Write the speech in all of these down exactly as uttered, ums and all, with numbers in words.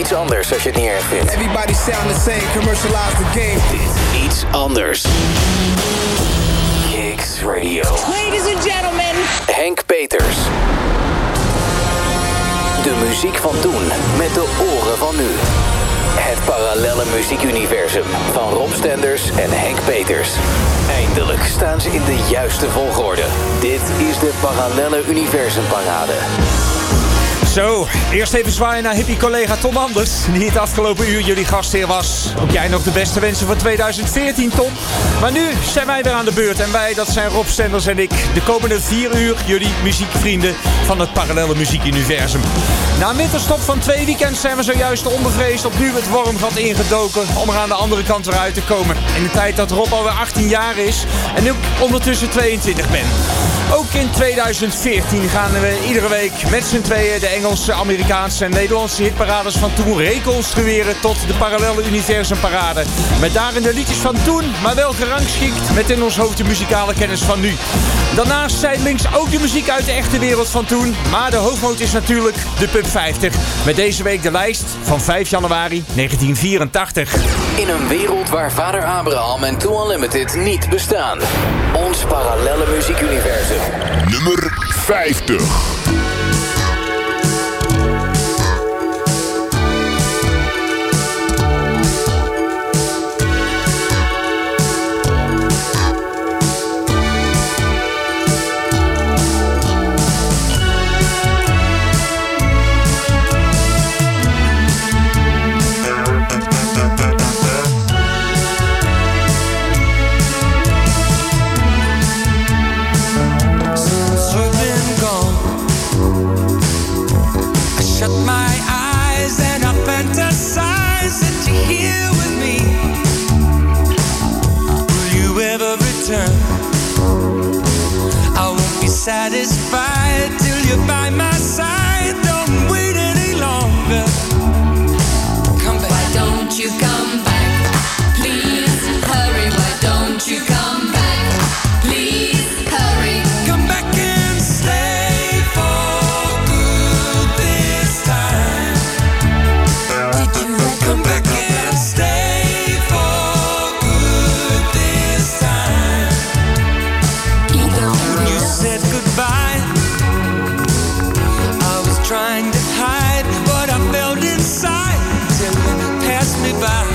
iets anders als je het niet erg vindt. Everybody sound the same, commercialize the game. Dit iets anders. Kicks Radio. Ladies and gentlemen. Henk Peters. De muziek van toen met de oren van nu. Het parallelle muziekuniversum van Rob Stenders en Henk Peters. Eindelijk staan ze in de juiste volgorde. Dit is de Parallelle Universumparade. Zo, eerst even zwaaien naar hippie-collega Tom Anders, die het afgelopen uur jullie gastheer was. Ook jij nog de beste wensen voor tweeduizend veertien, Tom. Maar nu zijn wij weer aan de beurt en wij, dat zijn Rob Stenders en ik. De komende vier uur jullie muziekvrienden van het parallelle muziekuniversum. Na een winterstop van twee weekends zijn we zojuist onbevreesd opnieuw het wormgat ingedoken om er aan de andere kant weer uit te komen. In de tijd dat Rob alweer achttien jaar is en ik ondertussen tweeëntwintig ben. Ook in tweeduizend veertien gaan we iedere week met z'n tweeën de Engelse, Amerikaanse en Nederlandse hitparades van toen reconstrueren tot de parallelle universumparade. Met daarin de liedjes van toen, maar wel gerangschikt met in ons hoofd de muzikale kennis van nu. Daarnaast zijdelings ook de muziek uit de echte wereld van toen, maar de hoofdmoot is natuurlijk de Pub vijftig. Met deze week de lijst van vijf januari negentien vierentachtig. In een wereld waar vader Abraham en Too Unlimited niet bestaan. Ons parallelle muziekuniversum. Nummer vijftig. Satisfied till you're by my side. Don't wait any longer. Come back. Why don't you come back? Please hurry. Why don't you come back? Please hurry. Come back and stay for good this time. Did you come back and stay for good this time? You said goodbye. I was trying to hide what I felt inside till you passed me by.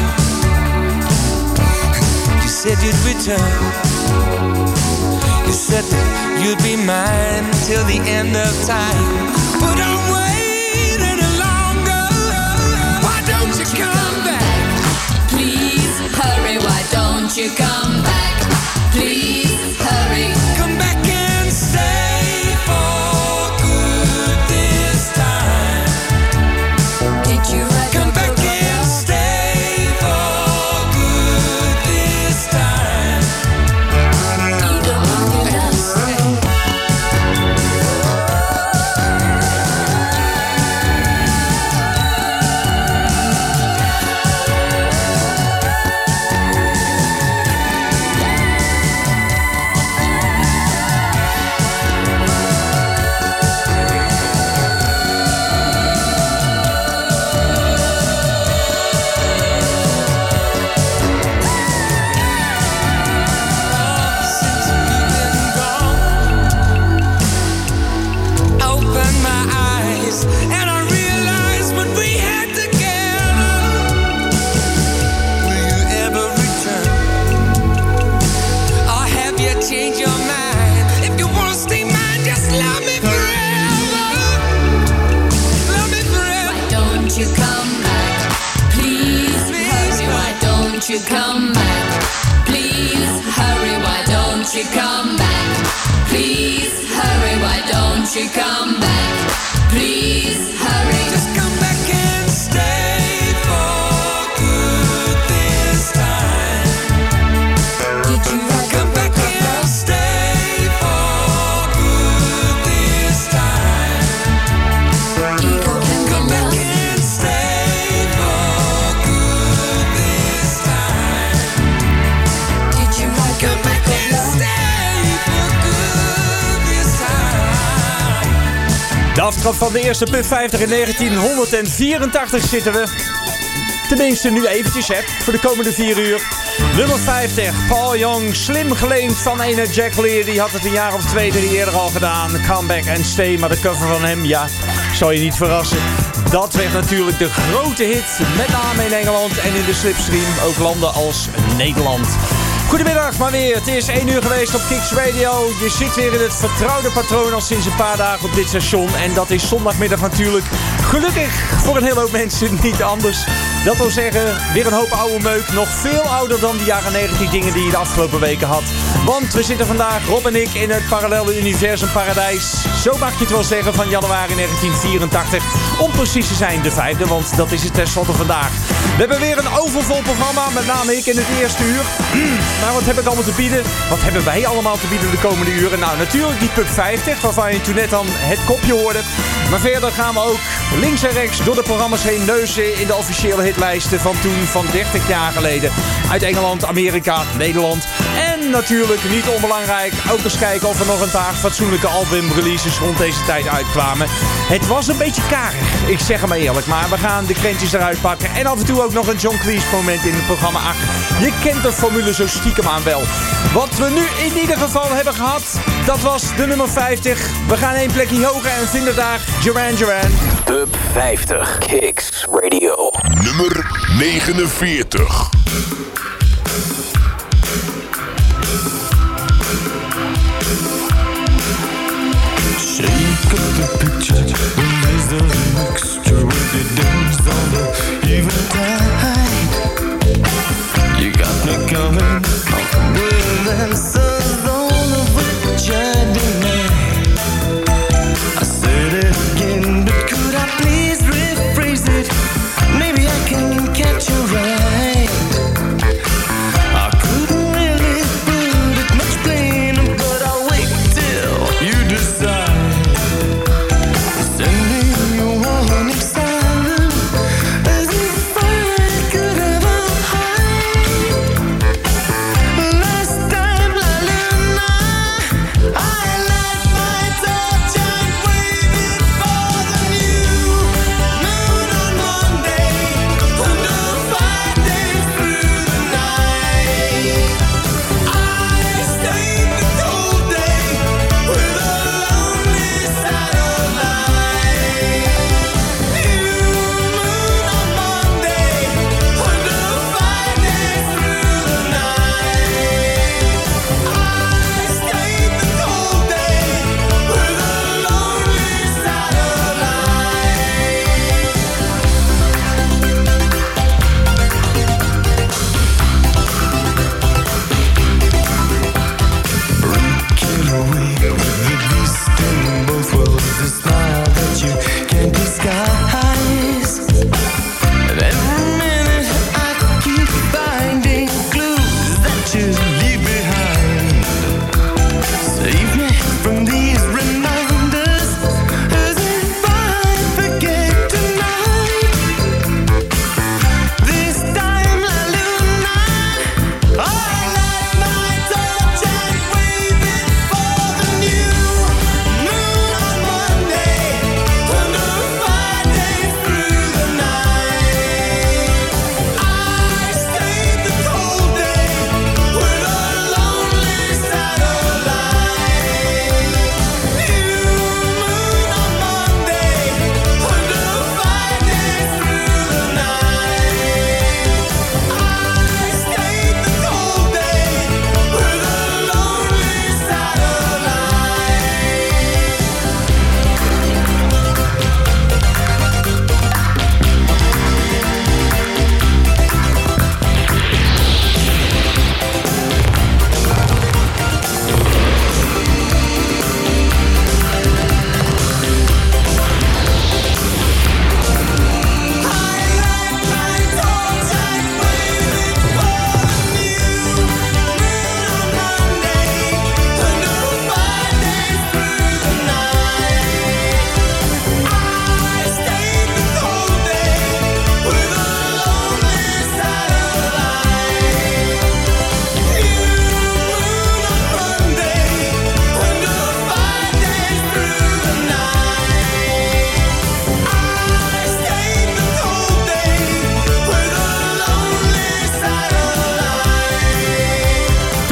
You said you'd return. You said that you'd be mine till the end of time. But don't wait any longer. Why don't you come back? Please hurry. Why don't you come back? Please hurry. Come back and stay for good this time. Did you come back and stay for good this time? You don't want to stay. You come back, please hurry. Why don't you come back? Please hurry. Why don't you come back? Please hurry. Just come back and stay for good this time. Did you come back and stay for good this time? Come back and stay for good this time. Did you come back and stay for good this time? aftrap van de eerste Pub vijftig in negentienhonderdvierentachtig zitten we. Tenminste nu eventjes, hè, voor de komende vier uur. Nummer vijftig, Paul Young, slim geleend van ene Jack Lear. Die had het een jaar of twee, drie eerder al gedaan. Come Back and Stay, maar de cover van hem, ja, zal je niet verrassen. Dat werd natuurlijk de grote hit, met name in Engeland en in de slipstream. Ook landen als Nederland. Goedemiddag maar weer, het is één uur geweest op Kicks Radio. Je zit weer in het vertrouwde patroon al sinds een paar dagen op dit station. En dat is zondagmiddag natuurlijk gelukkig voor een hele hoop mensen niet anders. Dat wil zeggen, weer een hoop oude meuk. Nog veel ouder dan de jaren negentig dingen die je de afgelopen weken had. Want we zitten vandaag, Rob en ik, in het parallele universum paradijs. Zo mag je het wel zeggen, van januari negentien vierentachtig. Om precies te zijn de vijfde, want dat is het tenslotte vandaag. We hebben weer een overvol programma, met name ik in het eerste uur. Maar wat heb ik allemaal te bieden? Wat hebben wij allemaal te bieden de komende uren? Nou, natuurlijk die Pub vijftig, waarvan je toen net dan het kopje hoorde. Maar verder gaan we ook links en rechts door de programma's heen neuzen in de officiële hitlijsten van toen, van dertig jaar geleden. Uit Engeland, Amerika, Nederland. En natuurlijk, niet onbelangrijk, ook eens kijken of er nog een paar fatsoenlijke albumreleases rond deze tijd uitkwamen. Het was een beetje karig, ik zeg het maar eerlijk. Maar we gaan de krentjes eruit pakken. En af en toe ook nog een John Cleese moment in het programma. Ach, je kent de formule zo stiekem aan wel. Wat we nu in ieder geval hebben gehad, dat was de nummer vijftig. We gaan één plekje hoger en vinden daar Duran Duran. Pub vijftig, Kicks Radio. Nummer negenenveertig. Shake up the picture, raise the mixture with the dance on the eventide. You got me coming with answers on of which I deny. I said it again, but could I please rephrase it? Maybe I can catch you right. I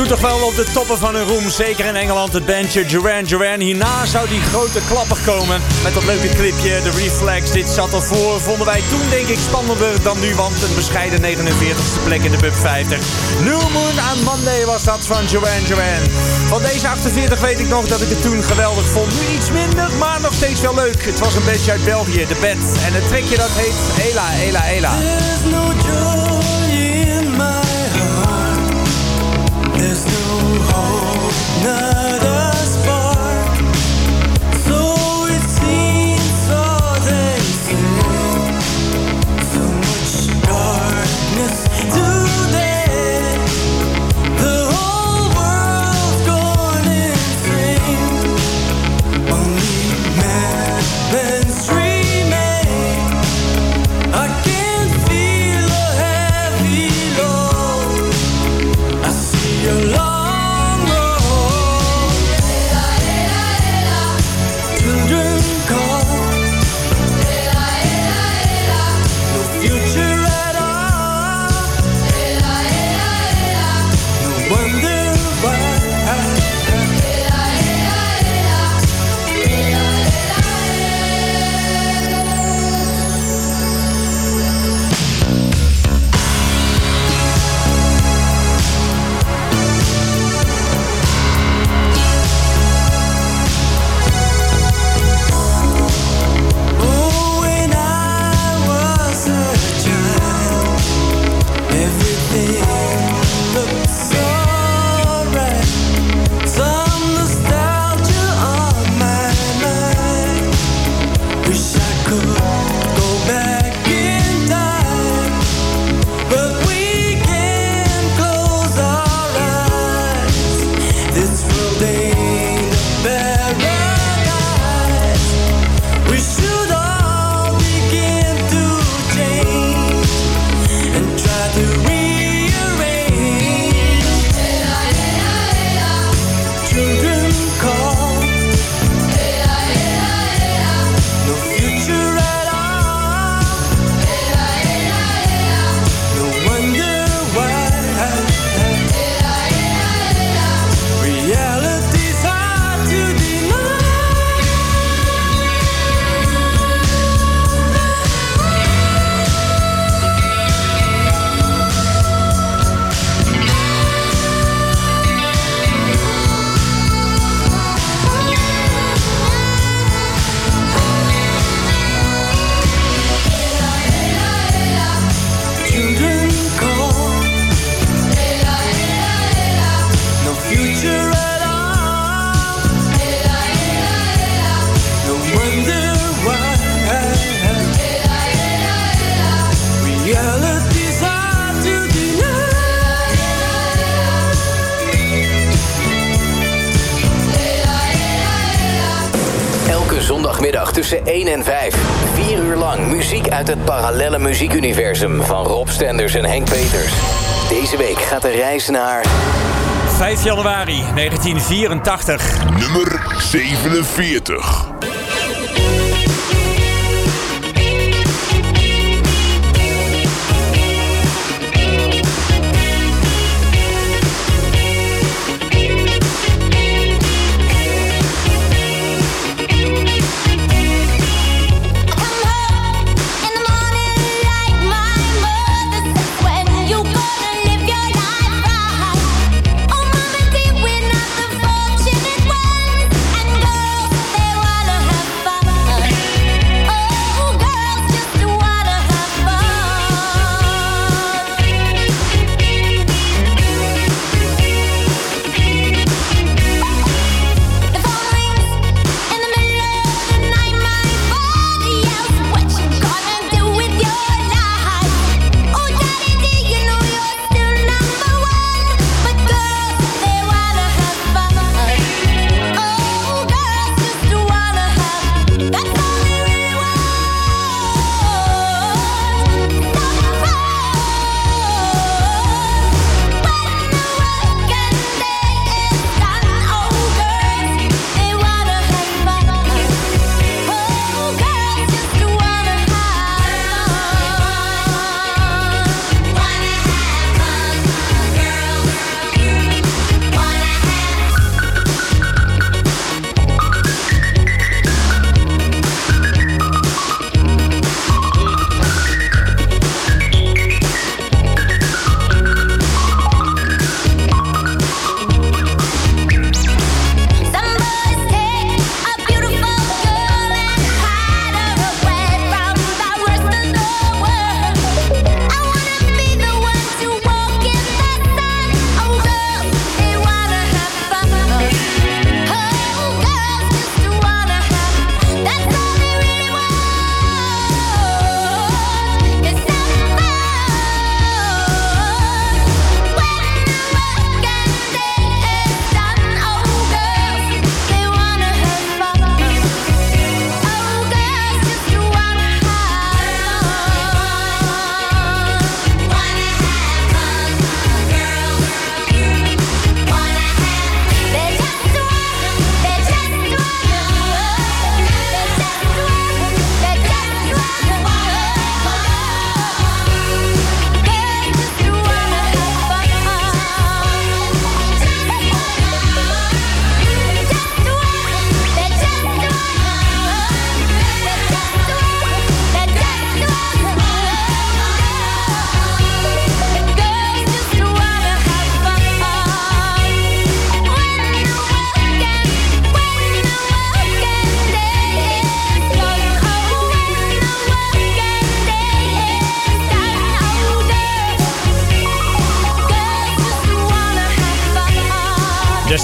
stonden toch wel op de toppen van hun roem. Zeker in Engeland, het bandje Duran Duran. Hierna zou die grote klapper komen. Met dat leuke clipje, de Reflex. Dit zat ervoor, vonden wij toen denk ik spannender dan nu. Want een bescheiden negenenveertigste plek in de Pub vijftig. New Moon on Monday was dat van Duran Duran. Van deze achtenveertig weet ik nog dat ik het toen geweldig vond. Nu iets minder, maar nog steeds wel leuk. Het was een bandje uit België, de Bed. En het trekje dat heet Ela, Ela, Ela. There's no joy in my heart. There's no hope, not a spark. So it seems, so they say. So much darkness today. The whole world's gone insane. Only madmen's remain. I can feel a heavy load. I see a long road. Children call. No future at all. No wonder why. Oh, when I was a child, everything looked so right. Some nostalgia on my mind. Wish I could go back in time, but we can't close our eyes. This world ain't a paradise. We should all begin to change and try to rearrange. Children call. No future at all. No wonder why. Reality's hard to deny. Children call. No future at all. No wonder why. Reality's hard to deny. Elke zondagmiddag tussen één en vijf. Vier uur lang muziek uit het parallelle muziekuniversum van Rob Stenders en Henk Peters. Deze week gaat de reis naar vijf januari negentien vierentachtig. Nummer zevenenveertig. In the morning like my mother said, when you gonna live your life right? Oh, mama dear, we're not the fortunate ones, and girls, they wanna have fun.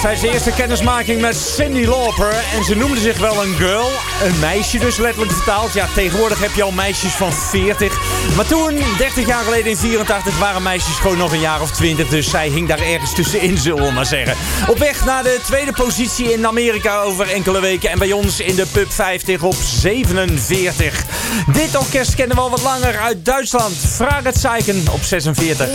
tijdens de eerste kennismaking met Cyndi Lauper. En ze noemde zich wel een girl. Een meisje dus, letterlijk vertaald. Ja, tegenwoordig heb je al meisjes van veertig. Maar toen, dertig jaar geleden in vierentachtig, waren meisjes gewoon nog een jaar of twintig. Dus zij hing daar ergens tussenin, zullen we maar zeggen. Op weg naar de tweede positie in Amerika over enkele weken. En bij ons in de Pub vijftig op zevenenveertig. Dit orkest kennen we al wat langer uit Duitsland. Fragezeichen op zesenveertig.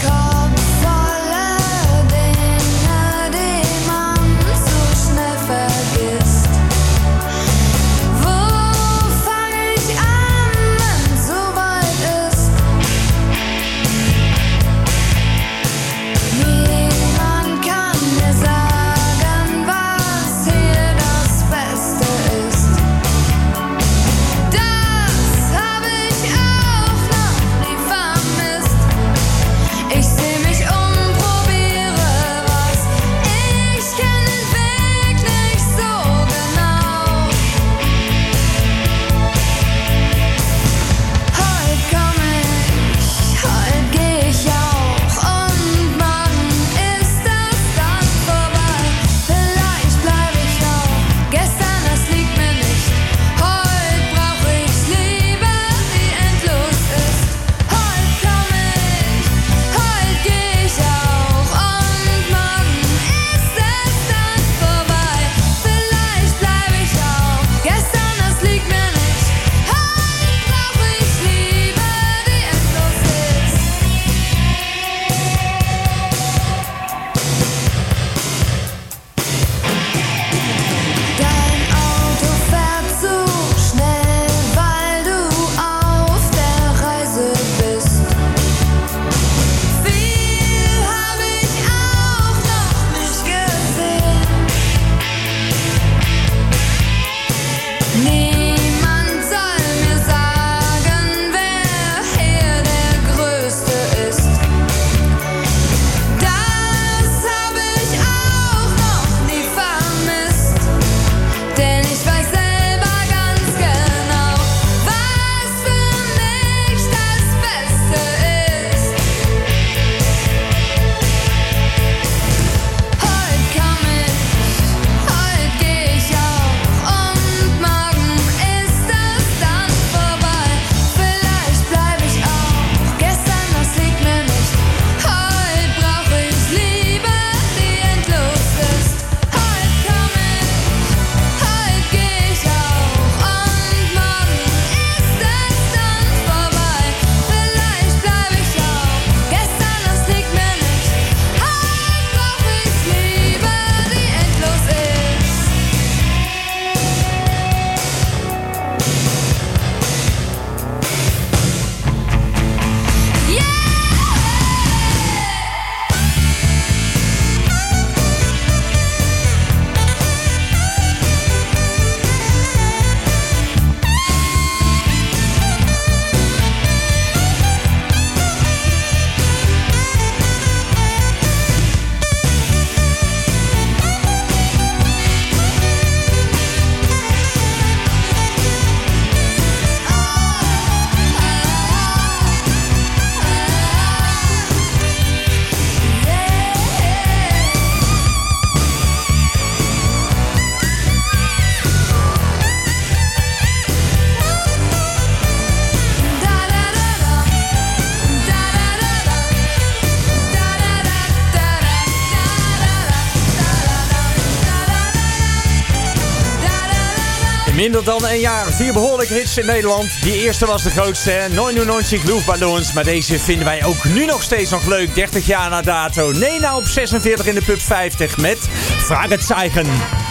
Minder dan een jaar, vier behoorlijke hits in Nederland. Die eerste was de grootste, hè? negenennegentig Luftballons. Maar deze vinden wij ook nu nog steeds nog leuk, dertig jaar na dato. Nena op zesenveertig in de Pub vijftig met Fragezeichen.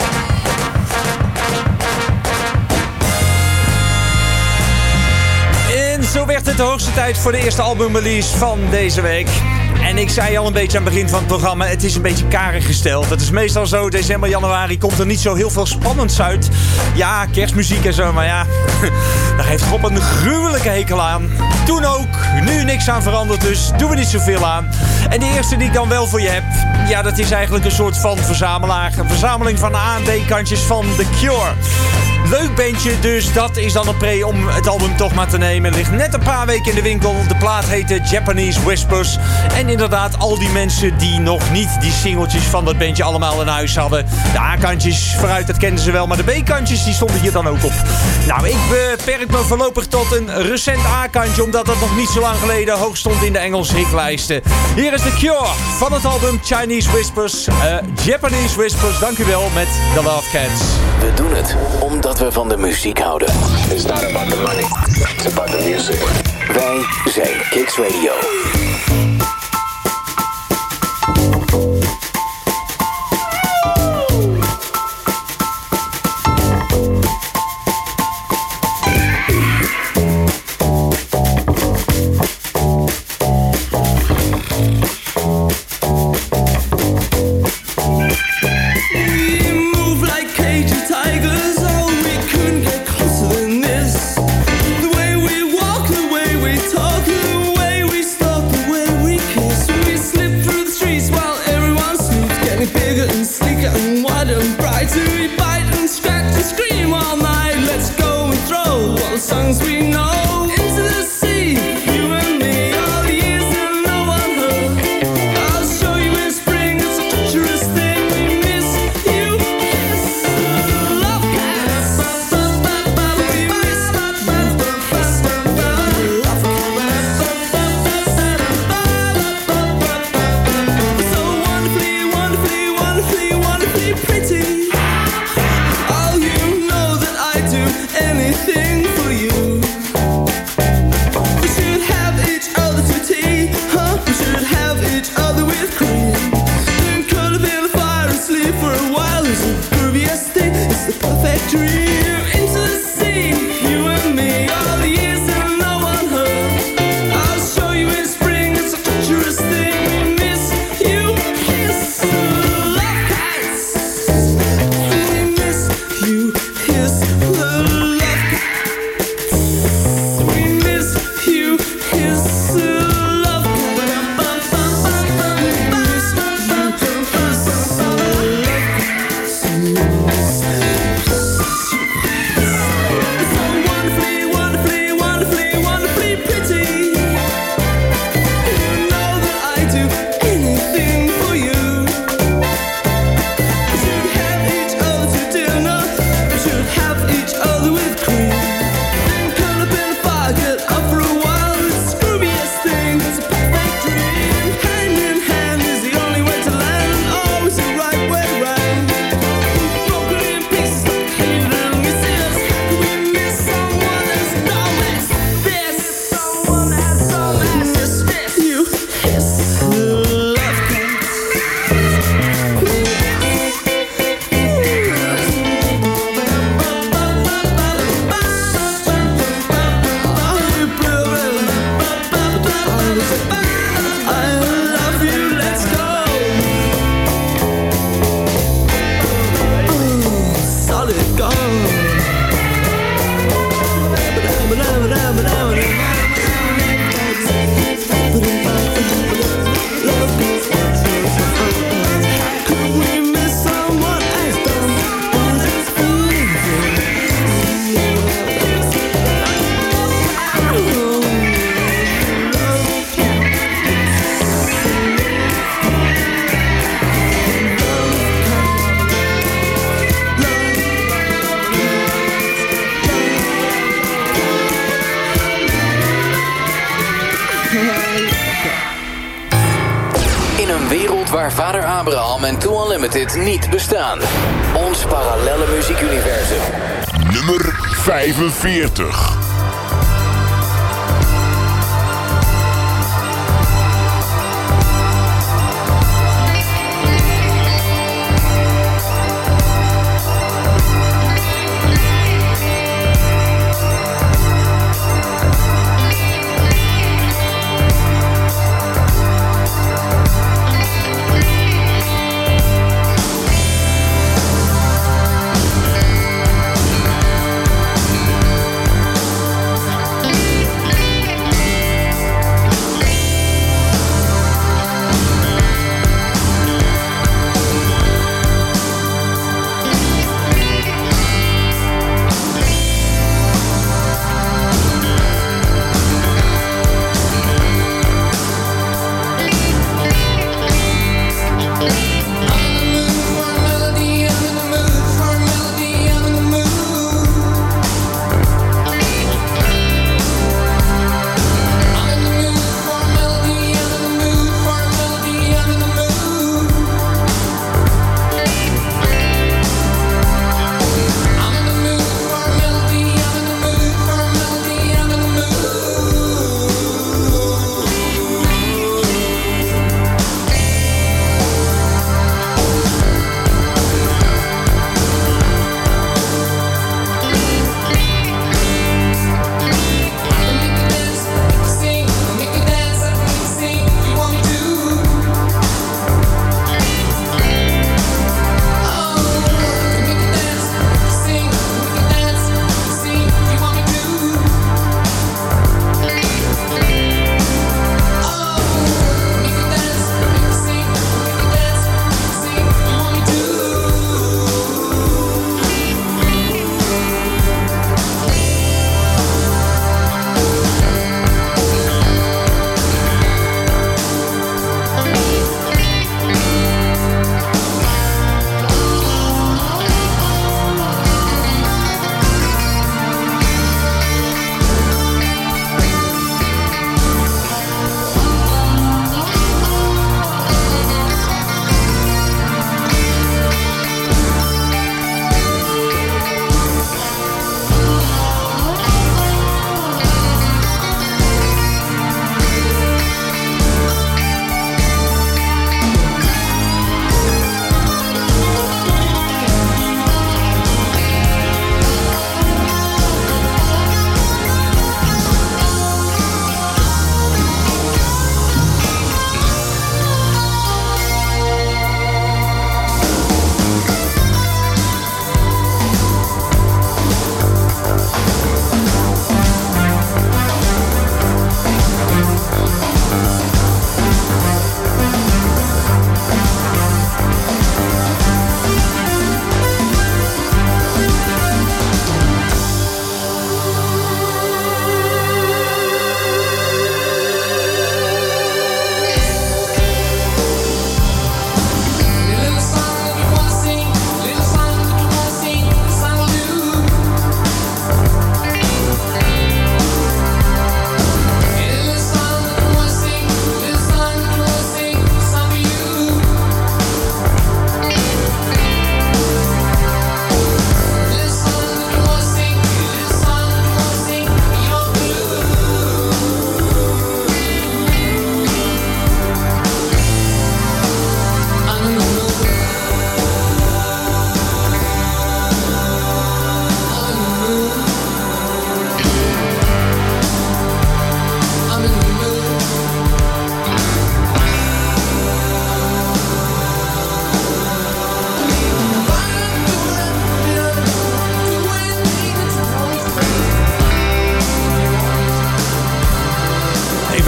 En zo werd het de hoogste tijd voor de eerste albumrelease van deze week. En ik zei al een beetje aan het begin van het programma, het is een beetje karig gesteld. Het is meestal zo, december, januari komt er niet zo heel veel spannends uit. Ja, kerstmuziek en zo, maar ja, daar heeft Rob een gruwelijke hekel aan. Toen ook, nu niks aan veranderd, dus doen we niet zoveel aan. En de eerste die ik dan wel voor je heb, ja, dat is eigenlijk een soort van verzamelaar. Een verzameling van A en B-kantjes van The Cure. Leuk bandje, dus dat is dan een pre om het album toch maar te nemen. Het ligt net een paar weken in de winkel. De plaat heette Japanese Whispers. En inderdaad, al die mensen die nog niet die singeltjes van dat bandje allemaal in huis hadden. De A-kantjes vooruit, dat kenden ze wel, maar de B-kantjes die stonden hier dan ook op. Nou, ik beperk me voorlopig tot een recent A-kantje, omdat dat nog niet zo lang geleden hoog stond in de Engelse hitlijsten. Hier is The Cure van het album Chinese Whispers, uh, Japanese Whispers, dank u wel, met The Love Cats. We doen het omdat we van de muziek houden. It's not about the money, it's about the music. Wij zijn Kicks Radio. waar vader Abraham en Too Unlimited niet bestaan. Ons parallelle muziekuniversum. Nummer vijfenveertig.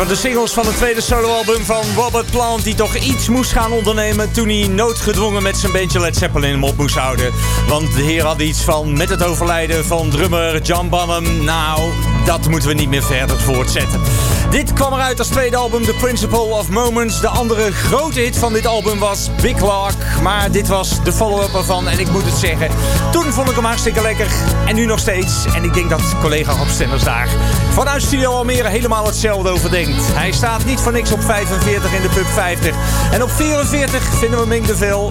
van de singles van het tweede soloalbum van Robert Plant, die toch iets moest gaan ondernemen toen hij noodgedwongen met zijn bandje Led Zeppelin hem op moest houden. Want de heer had iets van, met het overlijden van drummer John Bonham, nou, dat moeten we niet meer verder voortzetten. Dit kwam eruit als tweede album, The Principle of Moments. De andere grote hit van dit album was Big Lark, maar dit was de follow-up ervan. En ik moet het zeggen, toen vond ik hem hartstikke lekker. En nu nog steeds. En ik denk dat collega Rob Stenders daar vanuit Studio Almere helemaal hetzelfde over denkt. Hij staat niet voor niks op vijfenveertig in de Pub vijftig. En op vierenveertig vinden we Ming de Vil.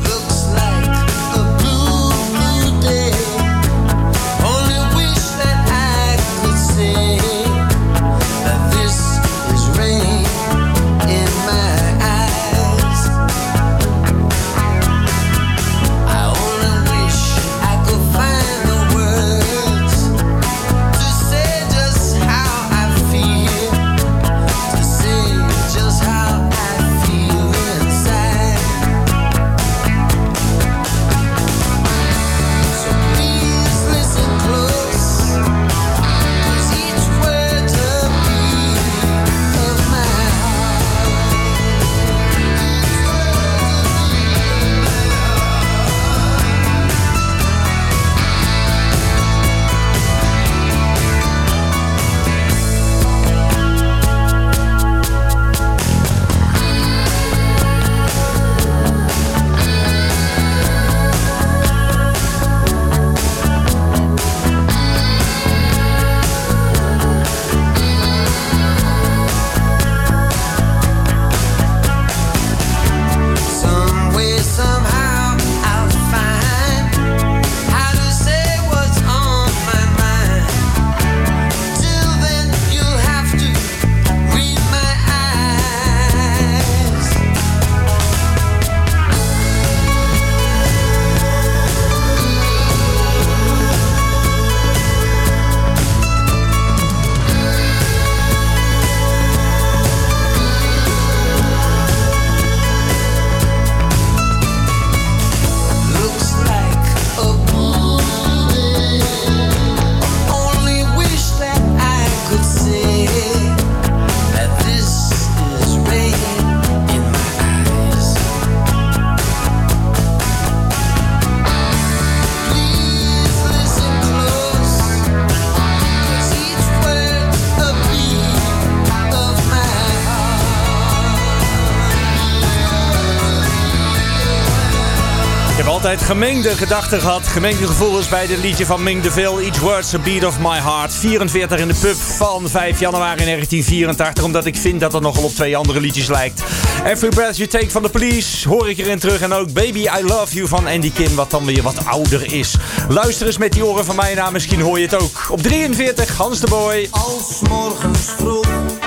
Altijd gemengde gedachten gehad, gemengde gevoelens bij dit liedje van Ming de Vil. Each word's a beat of my heart. vierenveertig in de Pub van vijf januari negentien vierentachtig. Omdat ik vind dat het nogal op twee andere liedjes lijkt. Every Breath You Take van The Police hoor ik erin terug. En ook Baby I Love You van Andy Kim, wat dan weer wat ouder is. Luister eens met die oren van mij naar, misschien hoor je het ook. Op drieënveertig, Hans de Boy. Als morgens vroeg,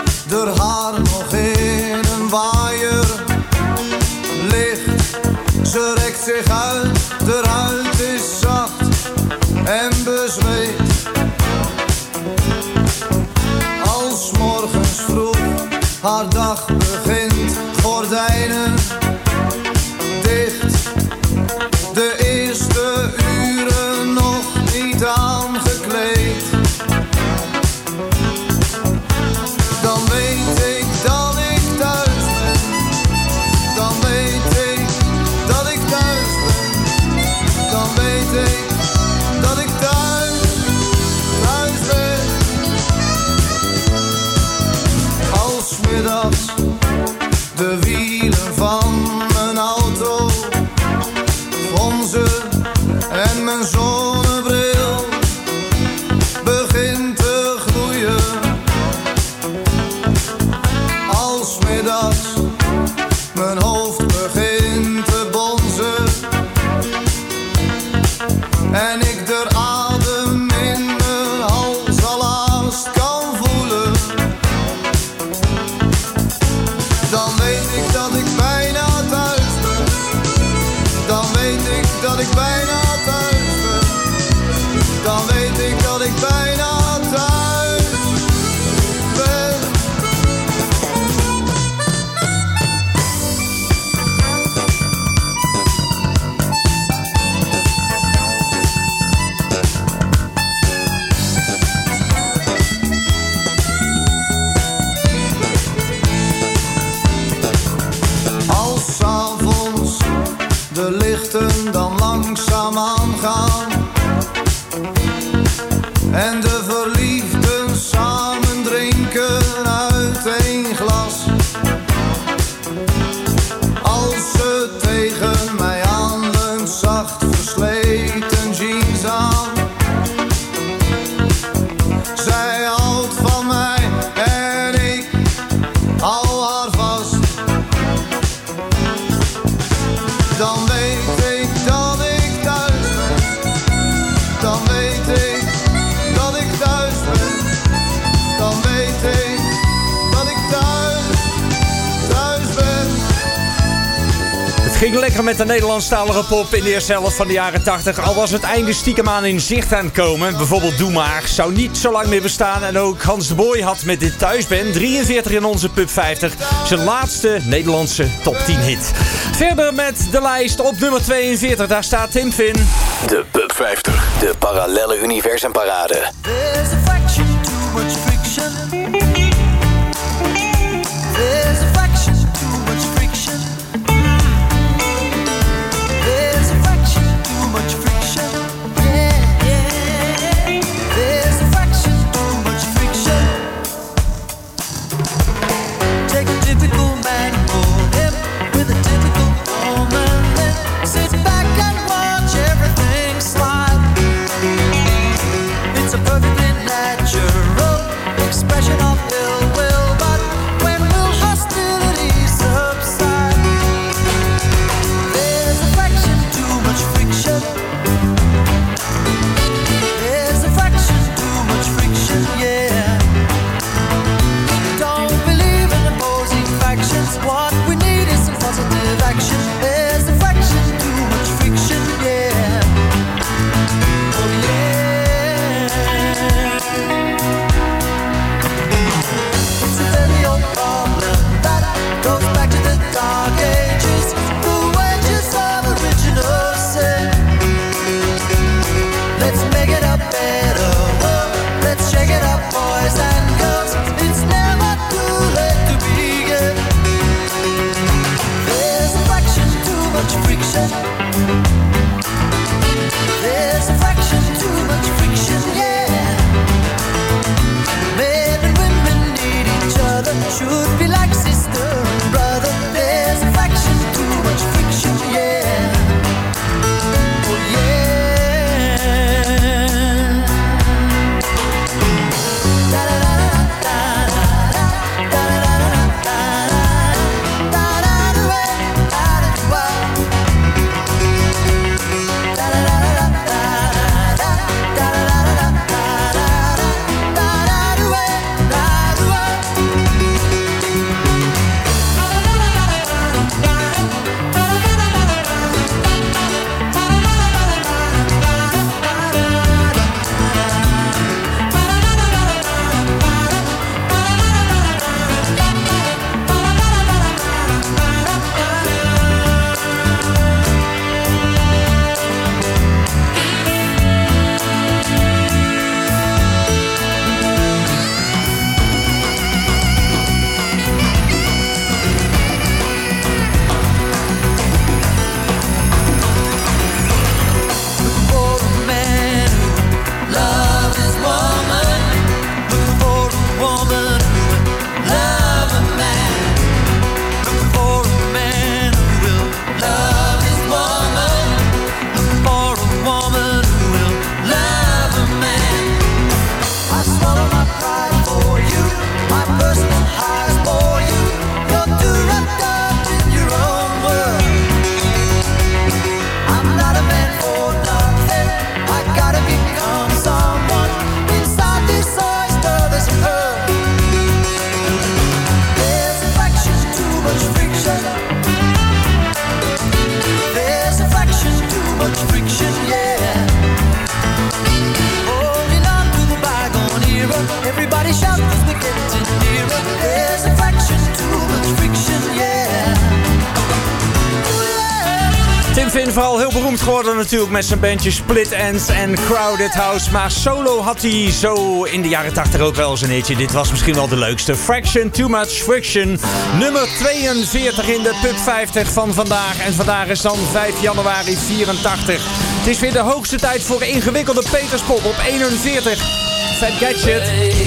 de haar nog in een waaier ligt. Ze rekt zich uit, de huid is zacht en bezweet. Als morgens vroeg haar dag begint, gordijnen dicht. De eerste uren nog niet aangekleed. Dan weet ik dat ik thuis ben. Dan weet ik dat ik thuis ben. Dan weet ik dat ik thuis, thuis ben. Als middags de wielen van mijn auto fronsen en mijn zonnebril begint te gloeien. Als middags mijn hoofd begint te bonzen en ik de adem in mijn hals al haast kan voelen, dan weet ik dat ik bijna thuis ben. Dan weet ik dat ik bijna thuis ben. Dan weet ik dat ik bijna thuis ben. de lichten dan langzaam aangaan en de verliefden samen drinken uit één glas. Als ze tegen mij aanleunt, zacht versleten jeans aan. Zij houdt van mij en ik hou haar vast. Dan weet ik dat ik thuis ben. Dan weet ik dat ik thuis ben. Dan weet ik dat ik thuis, thuis ben. Het ging lekker met de Nederlandstalige pop in de eerste helft van de jaren tachtig. Al was het einde stiekem aan in zicht aan het komen. Bijvoorbeeld Doe Maar zou niet zo lang meer bestaan. En ook Hans de Boy had met dit Thuis Ben drieënveertig in onze Pub vijftig. Zijn laatste Nederlandse top tien hit. Verder met de lijst op nummer tweeënveertig. Daar staat Tim Finn. De Pub vijftig. De parallelle universumparade. There's a fraction, too much friction. There's a fraction, too much friction. There's a fraction, too much friction. Yeah, yeah. There's a fraction, too much friction. Take a typical man and mold him with a typical woman. Then sit back and watch everything slide. It's a perfectly natural expression Slim Finn vooral heel beroemd geworden natuurlijk met zijn bandje Split Enz en Crowded House. Maar solo had hij zo in de jaren tachtig ook wel eens een hitje. Dit was misschien wel de leukste. Fraction, Too Much Friction. Nummer tweeënveertig in de Pub vijftig van vandaag. En vandaag is dan vijf januari vierentachtig. Het is weer de hoogste tijd voor ingewikkelde Peterspop op eenenveertig. Fat Gadget.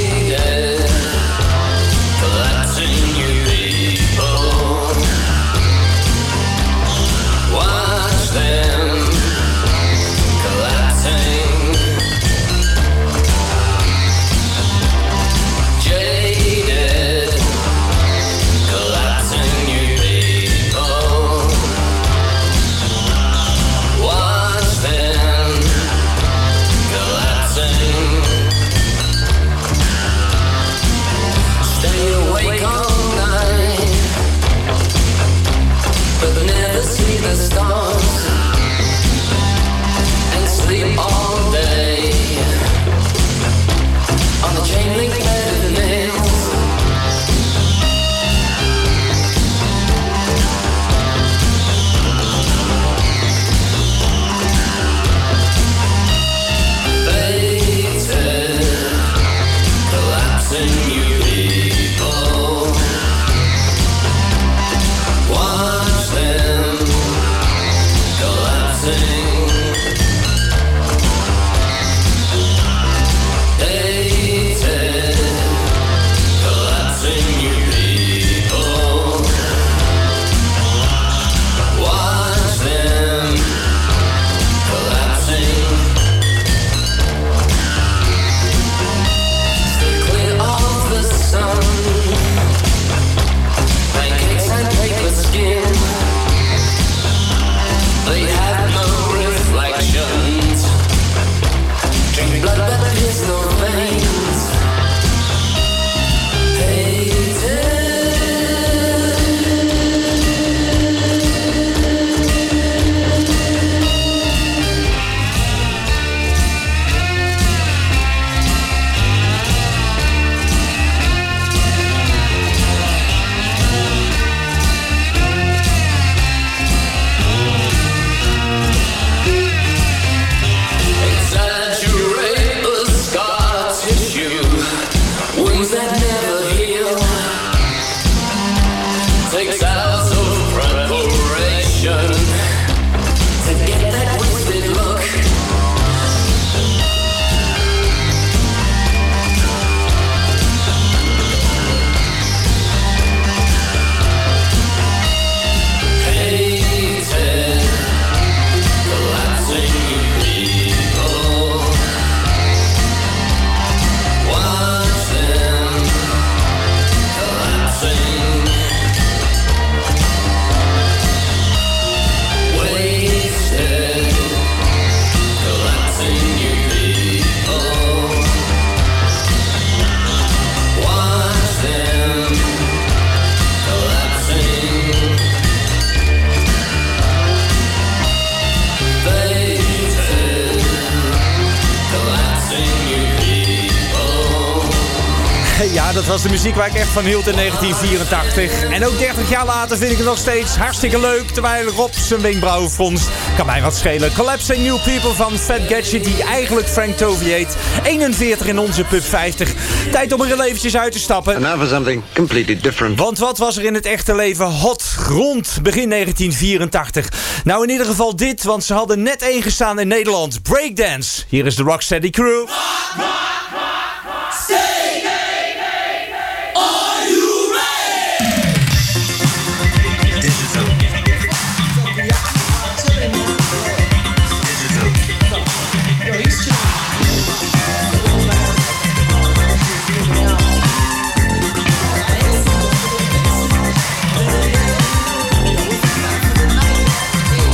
Dat was de muziek waar ik echt van hield in negentien vierentachtig. En ook dertig jaar later vind ik het nog steeds hartstikke leuk. Terwijl Rob zijn wenkbrauwen fronst. Kan mij wat schelen. Collapsing New People van Fat Gadget, die eigenlijk Frank Tovey heet. eenenveertig in onze Pub vijftig. Tijd om er heel eventjes uit te stappen. And now for something completely different. Want wat was er in het echte leven hot rond begin negentien vierentachtig? Nou, in ieder geval dit, want ze hadden net één gestaan in Nederland. Breakdance. Hier is de Rocksteady Crew. Rock, rock, rock, rock. Stay.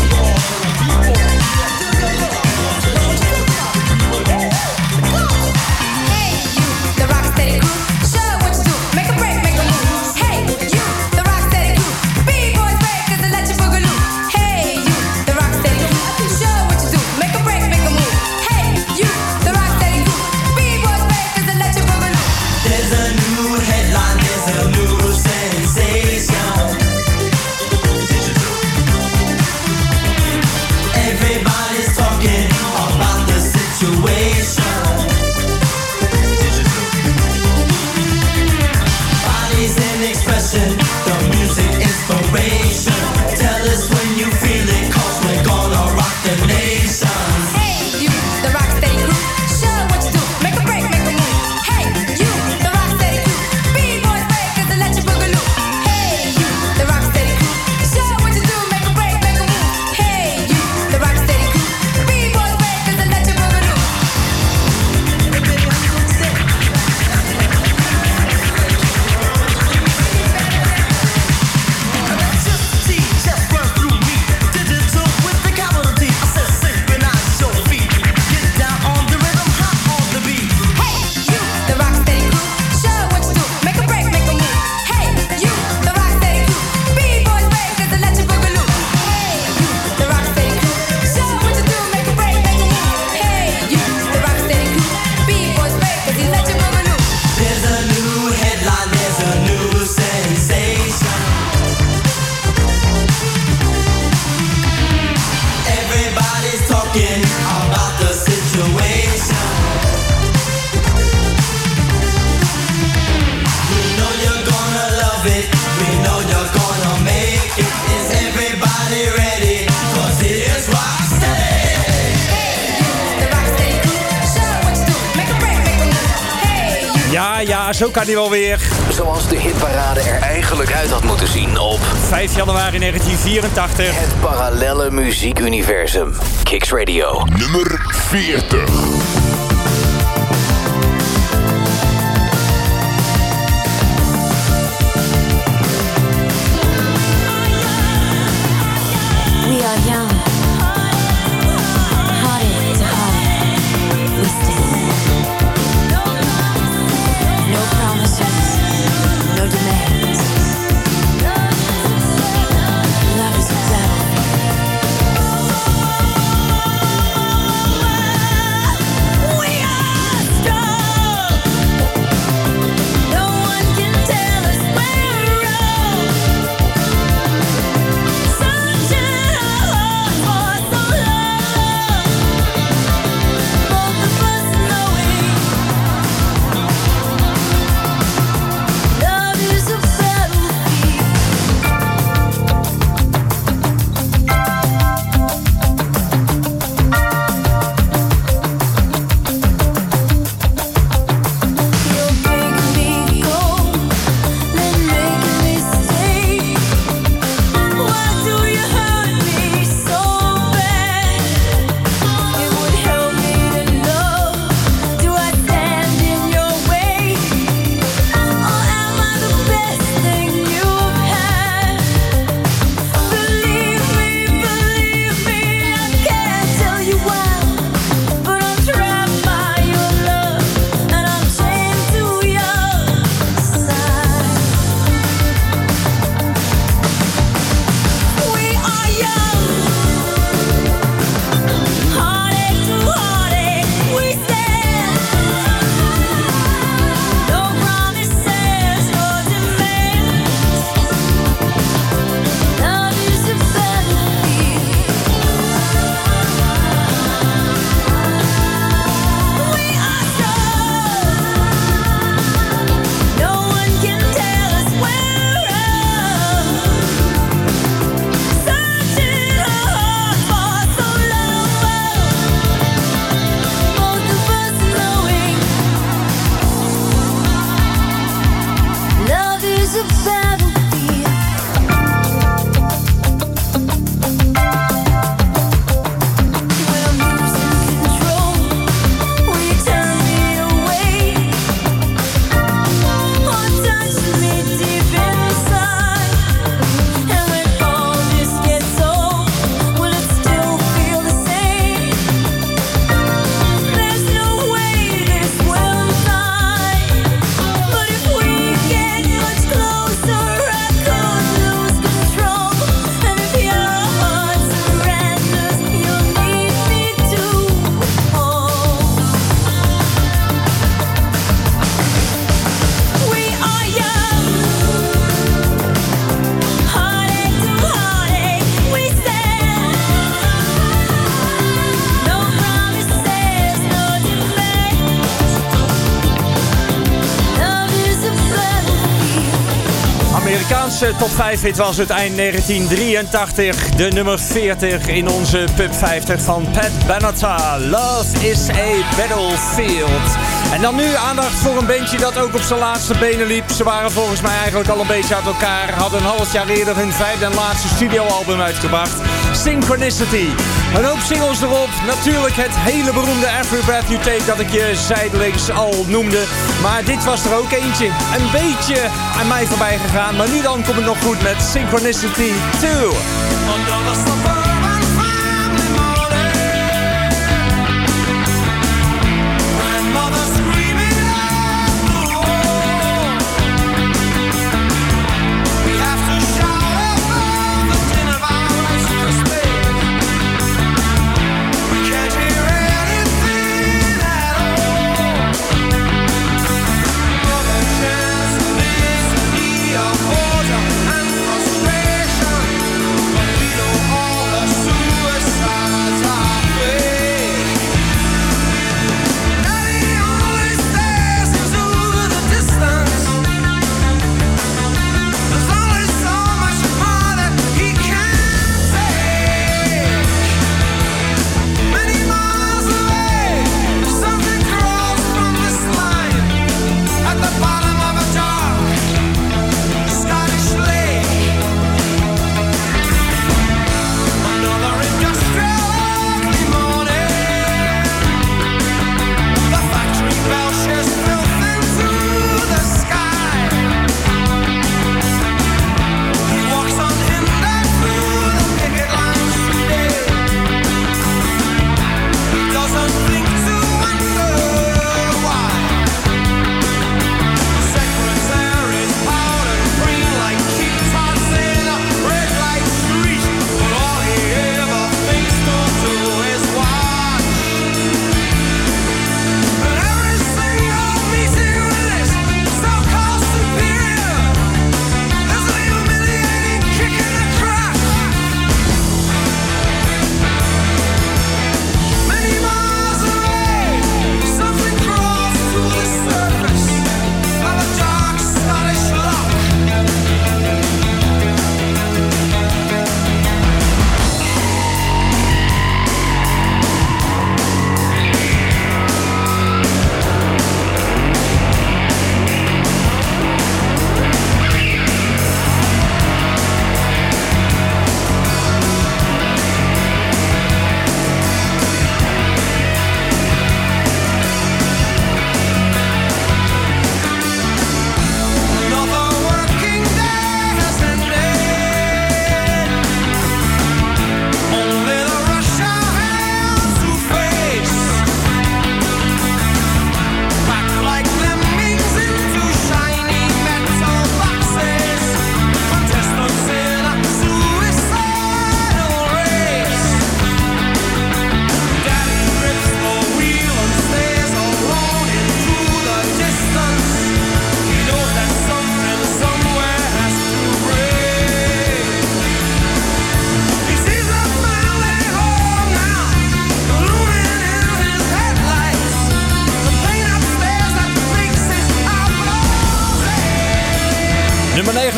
Go! Ja, zo kan hij wel weer. Zoals de hitparade er eigenlijk uit had moeten zien op vijf januari negentien vierentachtig. Het parallelle muziekuniversum. Kicks Radio. Nummer veertig. We are young, heartache to heartache, we stand. No promises, no demands. Love is a battle. We are strong. No one can tell us we're wrong. Searching our hearts for so long. Both of us knowing love is a battlefield. You're making me go, then making me stay. Why do you hurt me so bad? It would help me to know. Do I stand in your way, or am I the best thing you've had? Believe me, believe me, I can't tell you why, but I'm trapped by your love, and I'm chained to your side. We are young, heartache to heartache, we stand. No promises, no demands. Love is a battlefield. We are strong. No one can tell us we're wrong. Searching our hearts for so long. Both of us knowing love is a battlefield. When I'm losing control, will you turn me away, or touch me deep inside? And when all this gets old, will it still feel the same? There's no way this will die, but if we get much closer, I could lose control. And if your heart surrenders, you'll need me to hold. We are young, heartache to heartache, we stand. No promises, no demands. Love is a battlefield. Amerikaanse top vijf hit was het eind negentien drieëntachtig. De nummer veertig in onze Pub vijftig van Pat Benatar. Love is a battlefield. En dan nu aandacht voor een bandje dat ook op zijn laatste benen liep. Ze waren volgens mij eigenlijk al een beetje uit elkaar. Hadden een half jaar eerder hun vijfde en laatste studioalbum uitgebracht. Synchronicity. Een hoop singles erop. Natuurlijk het hele beroemde Every Breath You Take dat ik je zijdelings al noemde. Maar dit was er ook eentje. Een beetje aan mij voorbij gegaan. Maar nu dan komt het nog goed met Synchronicity twee. All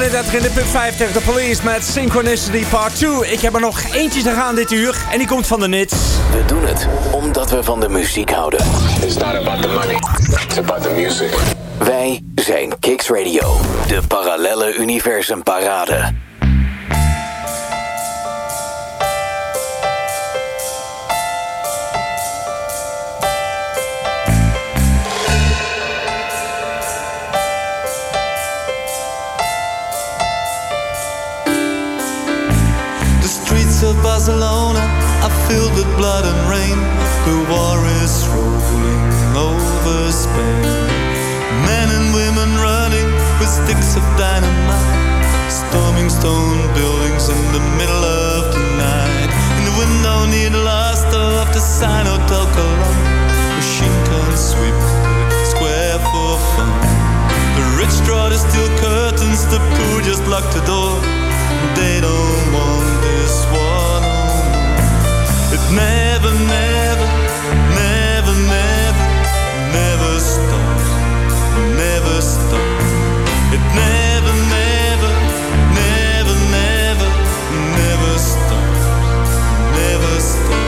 tweeëndertig in de Pub vijftig. The Police met Synchronicity Part twee. Ik heb er nog eentje te gaan dit uur. En die komt van de Nits. We doen het omdat we van de muziek houden. It's not about the money, it's about the music. Wij zijn Kicks Radio. De parallelle universum parade. Of Barcelona, I filled with blood and rain. The war is rolling over Spain. Men and women running with sticks of dynamite, storming stone buildings in the middle of the night. In the window near the last of the sign Hotel Colón, machine gun sweep the square for fun. The rich draw the steel curtains, the poor just lock the door. They don't want this war no more. It never, never, never, never, never stops. Never stops. It never, never, never, never, never stops. Never stops.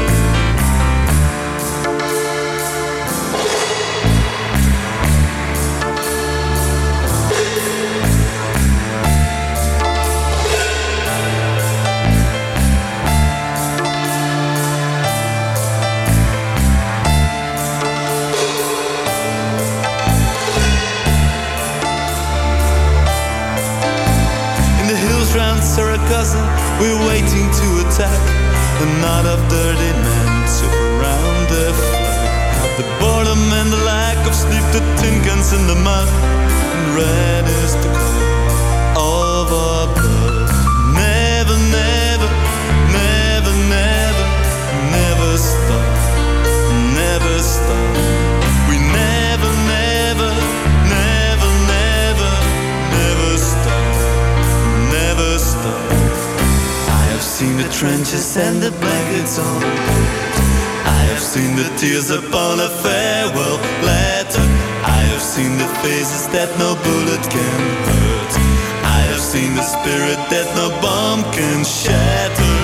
Saragossa, we're waiting to attack. A knot of dirty men surround their flag. The boredom and the lack of sleep, the tin cans in the mud, and red is the color of our blood. Never, never, never, never, never stop, never stop. We never, never, never, never, never stop. Never stop. I have seen the trenches and the blankets on. I have seen the tears upon a farewell letter. I have seen the faces that no bullet can hurt. I have seen the spirit that no bomb can shatter.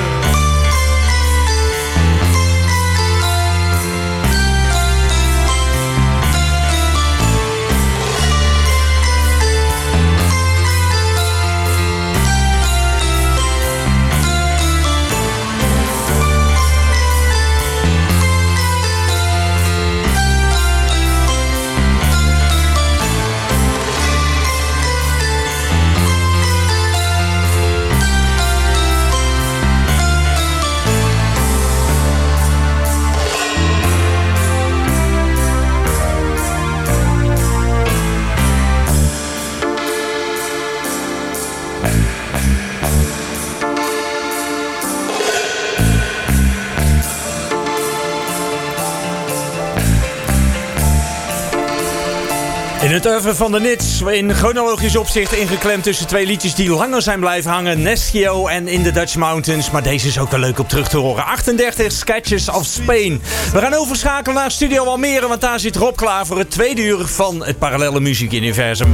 In het oeuvre van de Nits, in chronologisch opzicht ingeklemd tussen twee liedjes die langer zijn blijven hangen. Nestio en In the Dutch Mountains. Maar deze is ook wel leuk om terug te horen. achtendertig Sketches of Spain. We gaan overschakelen naar Studio Almere, want daar zit Rob klaar voor het tweede uur van het parallelle muziekuniversum.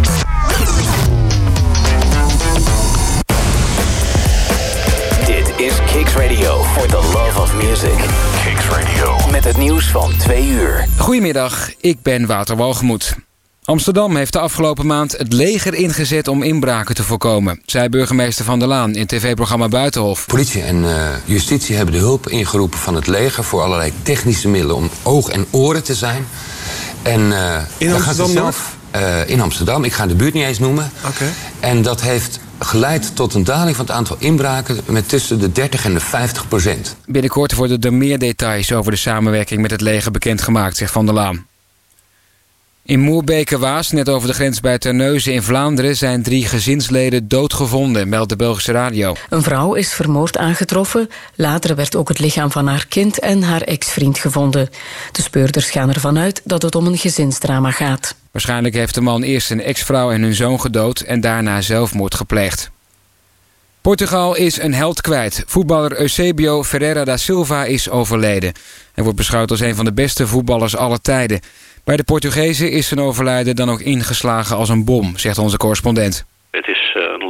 Dit is Kicks Radio for the love of music. Kicks Radio. Met het nieuws van twee uur. Goedemiddag, ik ben Wouter Walgemoed. Amsterdam heeft de afgelopen maand het leger ingezet om inbraken te voorkomen, zei burgemeester Van der Laan in tv-programma Buitenhof. Politie en uh, justitie hebben de hulp ingeroepen van het leger voor allerlei technische middelen om oog en oren te zijn. En uh, in Amsterdam zelf uh, in Amsterdam, ik ga de buurt niet eens noemen. Okay. En dat heeft geleid tot een daling van het aantal inbraken met tussen de dertig en de vijftig procent. Binnenkort worden er meer details over de samenwerking met het leger bekendgemaakt, zegt Van der Laan. In Moerbeke-Waas, net over de grens bij Terneuzen in Vlaanderen, zijn drie gezinsleden doodgevonden, meldt de Belgische radio. Een vrouw is vermoord aangetroffen. Later werd ook het lichaam van haar kind en haar ex-vriend gevonden. De speurders gaan ervan uit dat het om een gezinsdrama gaat. Waarschijnlijk heeft de man eerst zijn ex-vrouw en hun zoon gedood en daarna zelfmoord gepleegd. Portugal is een held kwijt. Voetballer Eusebio Ferreira da Silva is overleden. Hij wordt beschouwd als een van de beste voetballers aller tijden. Bij de Portugezen is zijn overlijden dan ook ingeslagen als een bom, zegt onze correspondent. Het is een legende.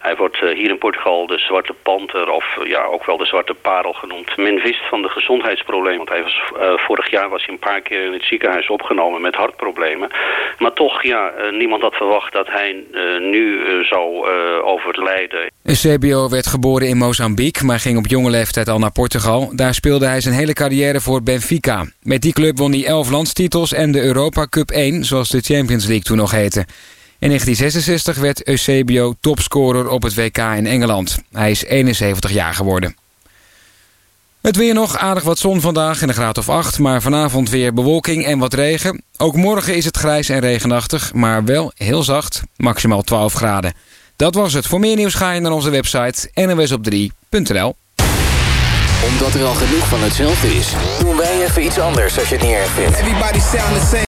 Hij wordt uh, hier in Portugal de zwarte panter of uh, ja, ook wel de zwarte parel genoemd. Men wist van de gezondheidsproblemen, want hij was, uh, vorig jaar was hij een paar keer in het ziekenhuis opgenomen met hartproblemen. Maar toch, ja, uh, niemand had verwacht dat hij uh, nu uh, zou uh, overlijden. Eusebio werd geboren in Mozambique, maar ging op jonge leeftijd al naar Portugal. Daar speelde hij zijn hele carrière voor Benfica. Met die club won hij elf landstitels en de Europa Cup één, zoals de Champions League toen nog heette. In negentien zesenzestig werd Eusebio topscorer op het W K in Engeland. Hij is eenenzeventig jaar geworden. Het weer nog, aardig wat zon vandaag en een graad of acht, maar vanavond weer bewolking en wat regen. Ook morgen is het grijs en regenachtig, maar wel heel zacht, maximaal twaalf graden. Dat was het. Voor meer nieuws ga je naar onze website n w s op drie punt n l. Omdat er al genoeg van hetzelfde is, doen wij even iets anders als je het niet erg vindt. Everybody sound the same.